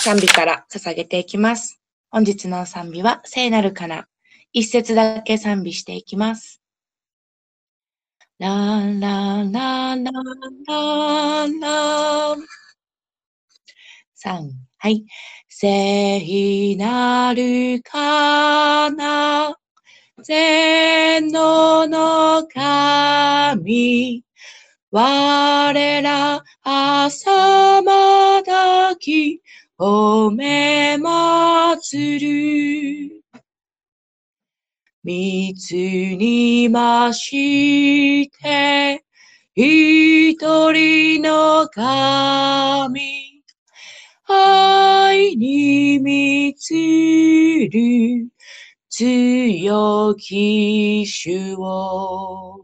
賛美から捧げていきます。本日の賛美は聖なるかな。一節だけ賛美していきます。ランランランランランラン。3、はい。聖なるかな。全能の神。我ら朝まだき褒め祭る。三つに増して一人の神。愛に満ちる強き主を。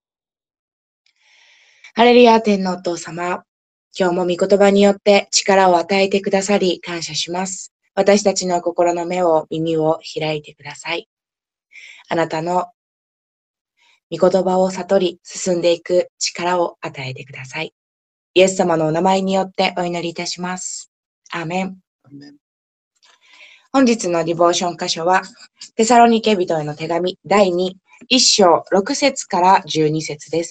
ハレルヤ天のお父様、今日も御言葉によって力を与えてくださり感謝します。私たちの心の目を耳を開いてください。あなたの御言葉を悟り進んでいく力を与えてください。イエス様のお名前によってお祈りいたします。アーメン。本日のディボーション箇所はテサロニケ人への手紙第2、1章6節から12節です。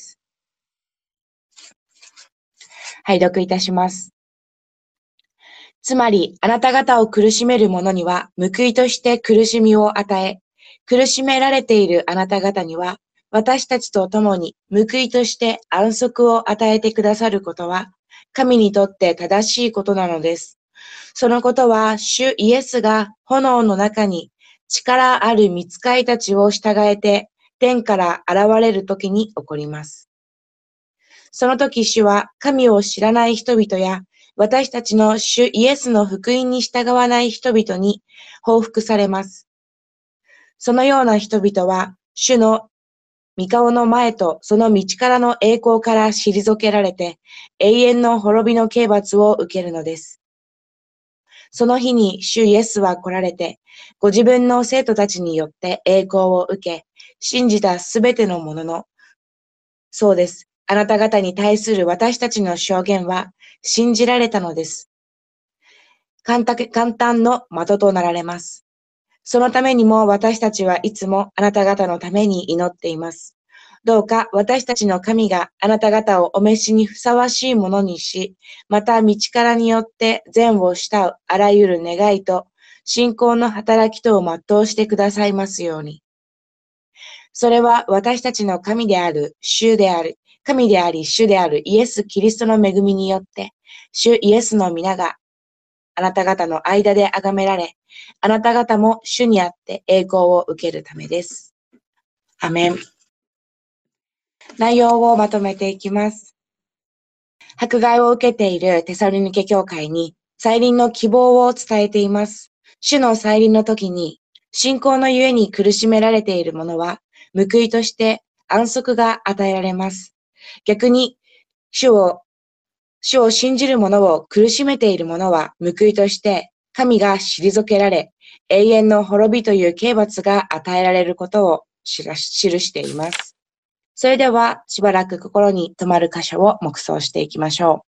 拝読いたします。つまり、あなた方を苦しめる者には、報いとして苦しみを与え、苦しめられているあなた方には、私たちと共に報いとして安息を与えてくださることは、神にとって正しいことなのです。そのことは、主イエスが炎の中に力ある御使いたちを従えて、天から現れるときに起こります。その時主は神を知らない人々や私たちの主イエスの福音に従わない人々に報復されます。そのような人々は主の御顔の前とその道からの栄光から退けられて永遠の滅びの刑罰を受けるのです。その日に主イエスは来られてご自分の生徒たちによって栄光を受け信じたすべてのもののそうです。あなた方に対する私たちの証言は信じられたのです。簡単の的となられます。そのためにも私たちはいつもあなた方のために祈っています。どうか私たちの神があなた方をお召しにふさわしいものにし、また道からによって善を慕うあらゆる願いと信仰の働きとを全うしてくださいますように。それは私たちの神であり、主であるイエス・キリストの恵みによって、主イエスの皆があなた方の間で崇められ、あなた方も主にあって栄光を受けるためです。アメン。内容をまとめていきます。迫害を受けているテサロニケ教会に再臨の希望を伝えています。主の再臨の時に、信仰のゆえに苦しめられている者は、報いとして安息が与えられます。逆に、主を信じる者を苦しめている者は報いとして神が退けられ、永遠の滅びという刑罰が与えられることを記しています。それではしばらく心に留まる箇所を黙想していきましょう。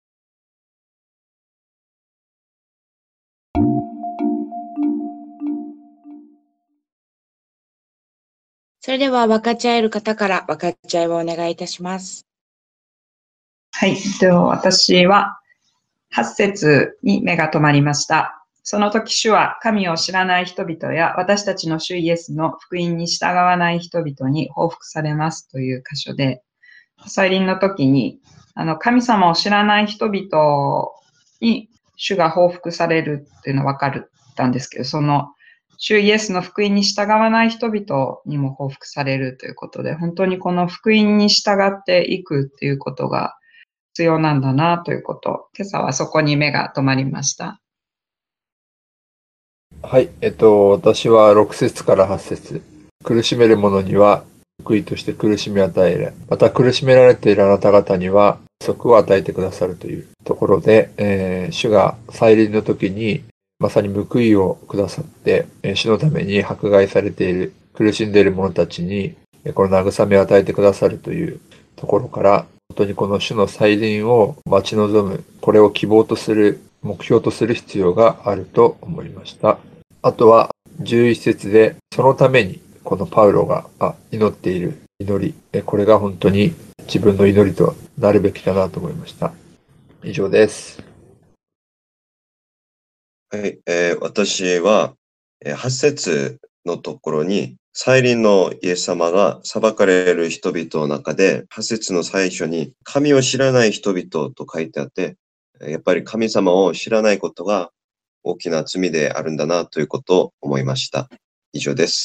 それでは分かち合える方から分かち合いをお願いいたします。 はい。私は8節に目が留まりました。その時主は神を知らない人々や私たちの主イエスの福音に従わない人々に報復されますという箇所で、再臨の時に神様を知らない人々に主が報復されるっていうのは分かったんですけど、その主イエスの福音に従わない人々にも報復されるということで、本当にこの福音に従っていくっていうことが必要なんだなということ、今朝はそこに目が留まりました。 はい、私は6節から8節。苦しめる者には報いとして苦しみを与える。また苦しめられているあなた方には安息を与えてくださるというところで、主が再臨の時にまさに報いをくださって、主のために迫害されている、苦しんでいる者たちにこの慰めを与えてくださるというところから、本当にこの主の再臨を待ち望む、これを希望とする目標とする必要があると思いました。あとは11節で、そのためにこのパウロが祈っている祈り、これが本当に自分の祈りとなるべきだなと思いました。以上です。 はい、私は、8節のところに、再臨のイエス様が裁かれる人々の中で、8節の最初に、神を知らない人々と書いてあって、やっぱり神様を知らないことが大きな罪であるんだなということを思いました。以上です。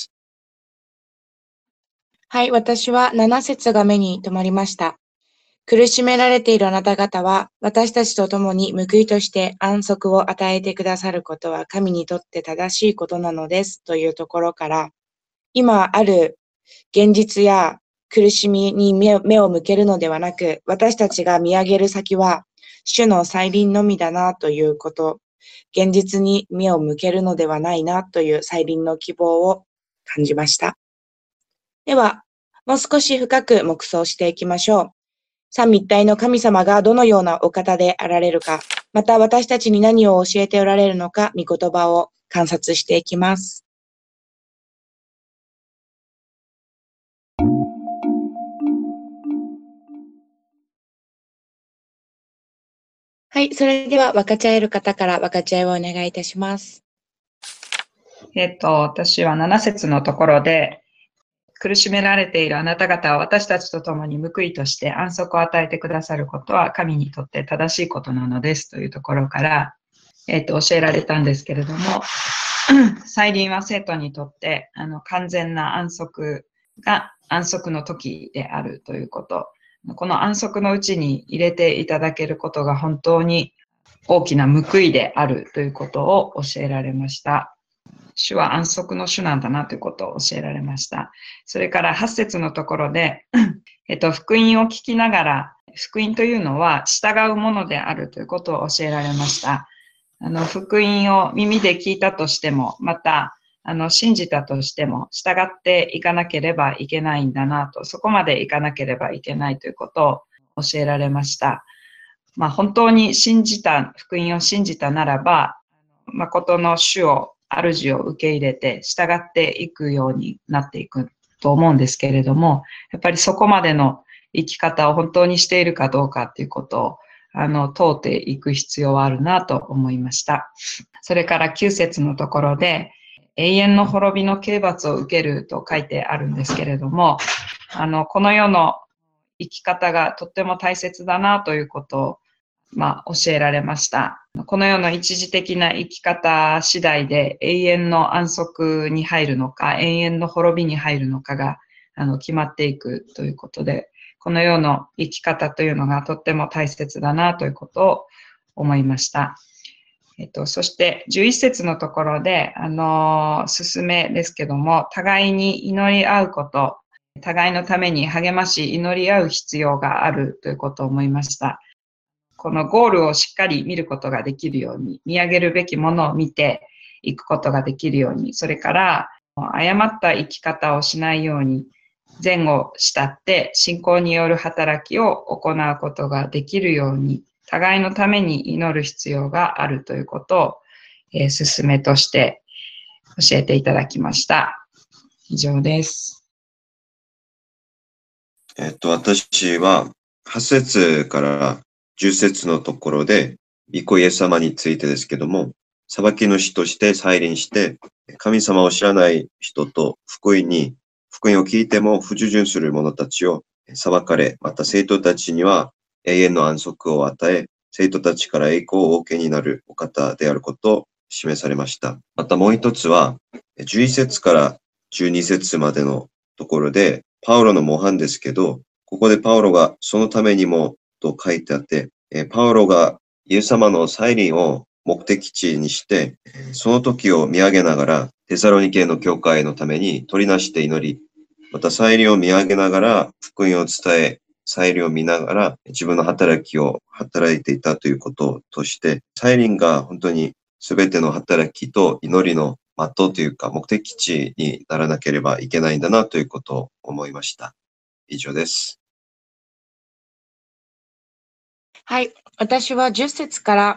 はい、私は7節が目に留まりました。苦しめられているあなた方は、私たちと共に報いとして安息を与えてくださることは神にとって正しいことなのですというところから、今ある現実や苦しみに目を向けるのではなく、私たちが見上げる先は主の再臨のみだなということ、現実に目を向けるのではないなという再臨の希望を感じました。では、もう少し深く黙想していきましょう。三位一体の神様がどのようなお方であられるか、また私たちに何を教えておられるのか、御言葉を観察していきます。はい、それでは分かち合える方から分かち合いをお願いいたします。 私は7節のところで、苦しめられているあなた方は私たちと共に報いとして安息を与えてくださることは神にとって正しいことなのですというところから、教えられたんですけれども、再臨は生徒にとって完全な安息が安息の時であるということ。この安息のうちに入れていただけることが本当に大きな報いであるということを教えられました。主は安息の主なんだなということを教えられました。それから8節のところで、福音を聞きながら、福音というのは従うものであるということを教えられました。福音を耳で聞いたとしても、また、信じたとしても、従っていかなければいけないんだなと、そこまでいかなければいけないということを教えられました。本当に福音を信じたならば、誠の主を、主を受け入れて従っていくようになっていくと思うんですけれども、やっぱりそこまでの生き方を本当にしているかどうかっていうことを、問うていく必要はあるなと思いました。それから9節のところで、永遠の滅びの刑罰を受けると書いてあるんですけれども、この世の生き方がとっても大切だなということを教えられました。この世の一時的な生き方次第で永遠の安息に入るのか、永遠の滅びに入るのかが決まっていくということで、この世の生き方というのがとっても大切だなということを思いました。そして11節のところで、勧めですけども、互いに祈り合うこと、互いのために励まし祈り合う必要があるということを思いました。このゴールをしっかり見ることができるように、見上げるべきものを見ていくことができるように、それから誤った生き方をしないように、前後したって信仰による働きを行うことができるように、互いのために祈る必要があるということを、勧めとして教えていただきました。以上です。 私は8節から10節のところで、御子イエス様についてですけども、裁き主として再臨して、神様を知らない人と福音を聞いても不従順する者たちを裁かれ、また生徒たちには永遠の安息を与え、生徒たちから栄光をお受けになるお方であることを示されました。またもう一つは、11節から12節までのところで、パウロの模範ですけど、ここでパウロがそのためにもと書いてあって、パウロがイエス様の再臨を目的地にして、その時を見上げながら、テサロニケの教会のために取りなして祈り、また再臨を見上げながら福音を伝え、再臨を見ながら自分の働きを働いていたということとして、再臨が本当に全ての働きと祈りの的というか目的地にならなければいけないんだなということを思いました。以上です。 はい。私は10節から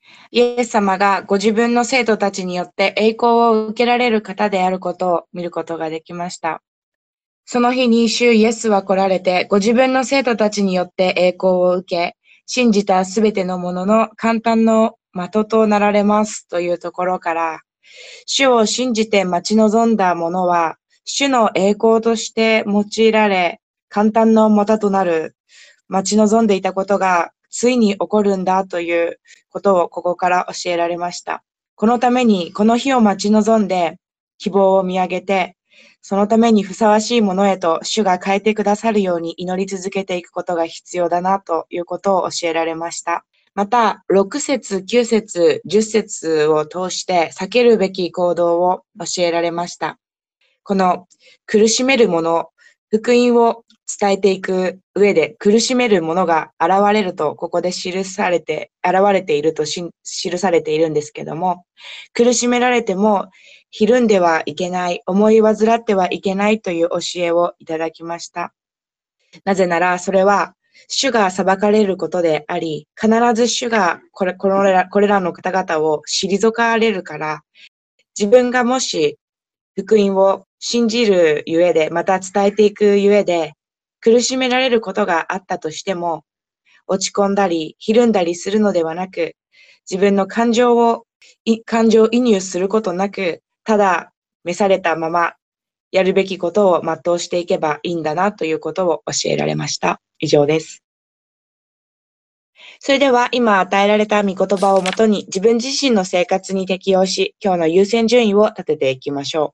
イエス様がご自分の生徒たちによって栄光を受けられる方であることを見ることができました。その日に主イエスは来られて、ご自分の生徒たちによって栄光を受け、信じたすべてのものの簡単の的となられますというところから、主を信じて待ち望んだ者は、主の栄光として用いられ、簡単の的となる、待ち望んでいたことがついに起こるんだということをここから教えられました。このために、この日を待ち望んで、希望を見上げて、そのためにふさわしいものへと主が変えてくださるように祈り続けていくことが必要だなということを教えられました。また、6節、9節、10節を通して避けるべき行動を教えられました。この苦しめるもの、福音を伝えていく上で苦しめるものが現れると、ここで現れていると記されているんですけども、苦しめられてもひるんではいけない、思い煩ってはいけないという教えをいただきました。なぜなら、それは主が裁かれることであり、必ず主がこれらの方々を退かれるから、自分がもし福音を信じるゆえで、また伝えていくゆえで、苦しめられることがあったとしても、落ち込んだり、ひるんだりするのではなく、自分の感情移入することなく、ただ召されたまま、やるべきことを全うしていけばいいんだなということを教えられました。以上です。それでは今与えられた御言葉をもとに自分自身の生活に適応し、今日の優先順位を立てていきましょう。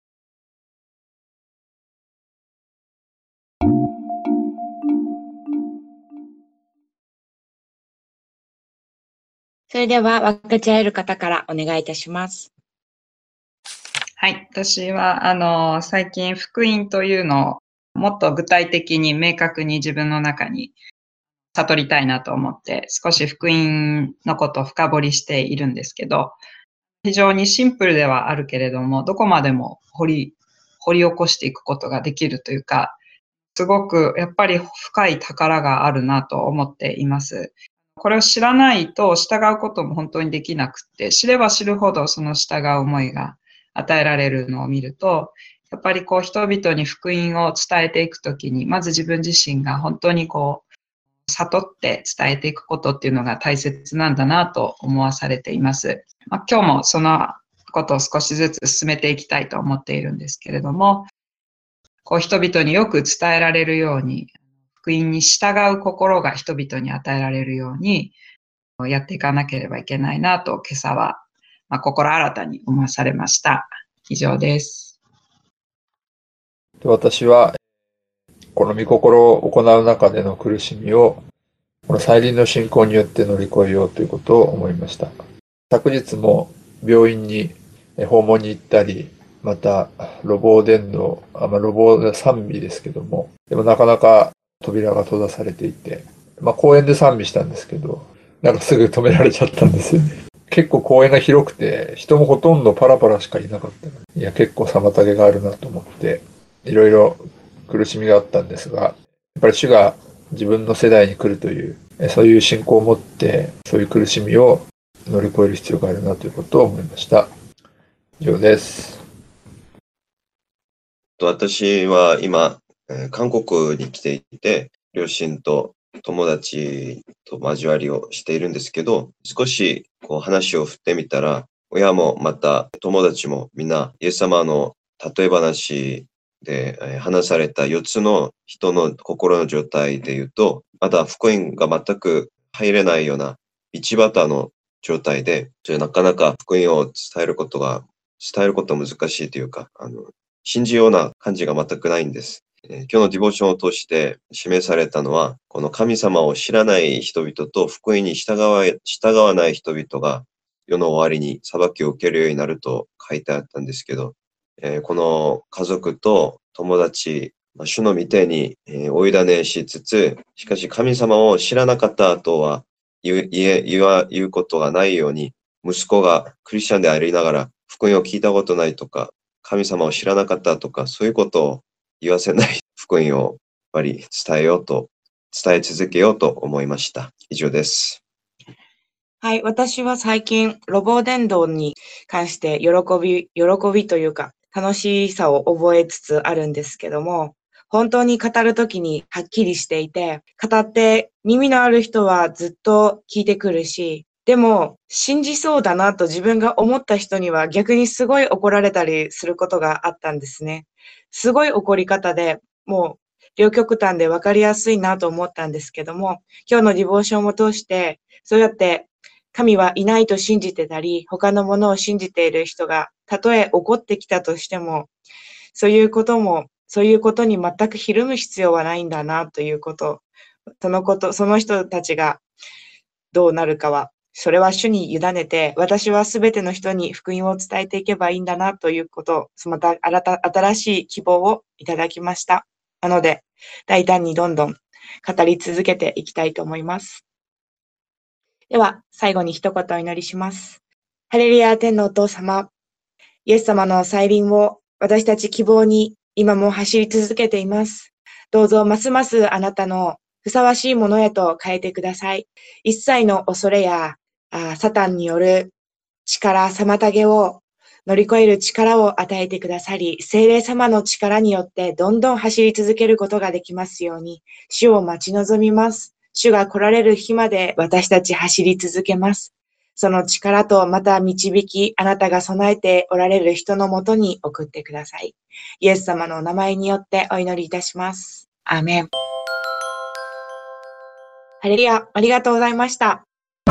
それでは分かち合える方からお願いいたします。 はい。私は、最近福音というのをもっと具体的に明確に自分の中に悟りたいなと思って、少し福音のことを深掘りしているんですけど、非常にシンプルではあるけれども、どこまでも掘り起こしていくことができるというか、すごくやっぱり深い宝があるなと思っています。これを知らないと従うことも本当にできなくって、知れば知るほどその従う思いが与えられるのを見ると、やっぱりこう人々に福音を伝えていくときに、まず自分自身が本当にこう、悟って伝えていくことっていうのが大切なんだなと思わされています。今日もそのことを少しずつ進めていきたいと思っているんですけれども、こう人々によく伝えられるように、福音に従う心が人々に与えられるようにやっていかなければいけないなと今朝は、心新たに思わされました。以上です。 私はこの御心を行う中での苦しみをこの再臨の信仰によって乗り越えようということを思いました。昨日も病院に訪問に行ったり、また路傍伝道、路傍で賛美ですけども、でもなかなか扉が閉ざされていて、公園で賛美したんですけど、なんかすぐ止められちゃったんですよね。結構公園が広くて、人もほとんどパラパラしかいなかったの。いや、結構妨げがあるなと思って、いろいろ苦しみがあったんですが、やっぱり主が自分の世代に来るという、そういう信仰を持って、そういう苦しみを乗り越える必要があるなということを思いました。以上です。 私は今、韓国に来ていて、両親と友達と交わりをしているんですけど、少しこう話を振ってみたら、親もまた友達もみんなイエス様の例え話で話された4つの人の心の状態で言うと、まだ福音が全く入れないような道端の状態で、なかなか福音を伝えることは難しいというか、信じような感じが全くないんです。今日のディボーションを通して示されたのは、この神様を知らない人々と福音に従わない人々が世の終わりに裁きを受けるようになると書いてあったんですけど、この家族と友達、主の御手にお委ねしつつ、しかし神様を知らなかったとは言うことがないように、息子がクリスチャンでありながら福音を聞いたことないとか、神様を知らなかったとか、そういうことを言わせない福音をやっぱり伝え続けようと思いました。以上です。 はい、私は最近、ロボ伝道に関して喜びというか、楽しさを覚えつつあるんですけども、本当に語るときにはっきりしていて、語って耳のある人はずっと聞いてくるし、でも信じそうだなと自分が思った人には逆にすごい怒られたりすることがあったんですね。すごい怒り方で、もう両極端で分かりやすいなと思ったんですけども、今日のディボーションを通して、そうやって神はいないと信じてたり、他のものを信じている人が、たとえ怒ってきたとしても、そういうことに全くひるむ必要はないんだなということ、その人たちがどうなるかは、それは主に委ねて、私はすべての人に福音を伝えていけばいいんだなということ、また新しい希望をいただきました。なので、大胆にどんどん語り続けていきたいと思います。では、最後に一言お祈りします。ハレルヤ天のお父様、イエス様の再臨を私たち希望に今も走り続けています。どうぞますますあなたのふさわしいものへと変えてください。一切の恐れやサタンによる妨げを乗り越える力を与えてくださり、聖霊様の力によってどんどん走り続けることができますように、主を待ち望みます。主が来られる日まで私たち走り続けます。その力とまた導き、あなたが備えておられる人のもとに送ってください。イエス様のお名前によってお祈りいたします。アーメン。ハレルヤ、ありがとうございました。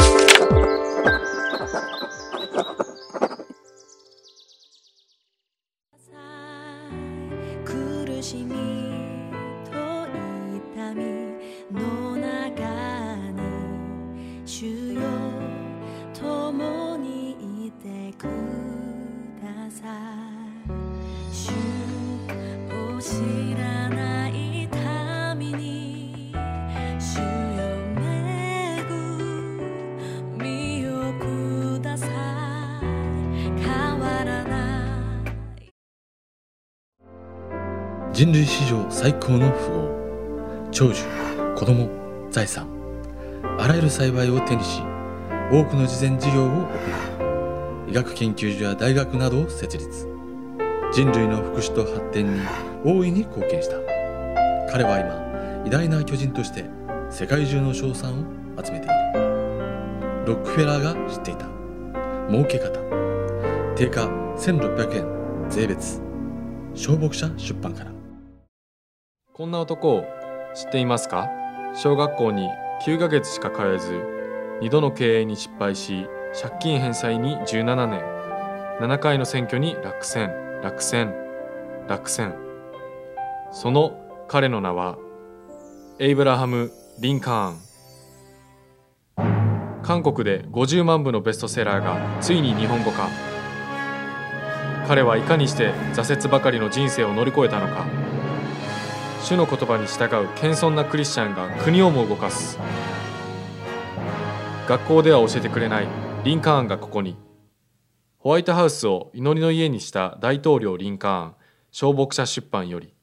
苦しみと痛みの中に主よ共にいてください。主を知らない民に主よ恵みをください。変わらない人類史上最高の富豪、長寿、子供、財産、あらゆる幸いを手にし、多くの慈善事業を行い、医学研究所や大学などを設立。人類の福祉と発展に大いに貢献した。彼は今、偉大な巨人として世界中の称賛を集めている。ロックフェラーが知っていた儲け方。定価1600円税別。小牧者出版から。 こんな男を知っていますか？小学校に9ヶ月しか通えず、2度の経営に失敗し、借金返済に17年、7回の選挙に落選。その彼の名は、エイブラハム・リンカーン。韓国で50万部のベストセラーがついに日本語化。彼はいかにして挫折ばかりの人生を乗り越えたのか。主の言葉に従う謙遜なクリスチャンが国をも動かす。学校では教えてくれないリンカーンがここに。ホワイトハウスを祈りの家にした大統領リンカーン、小牧者出版より。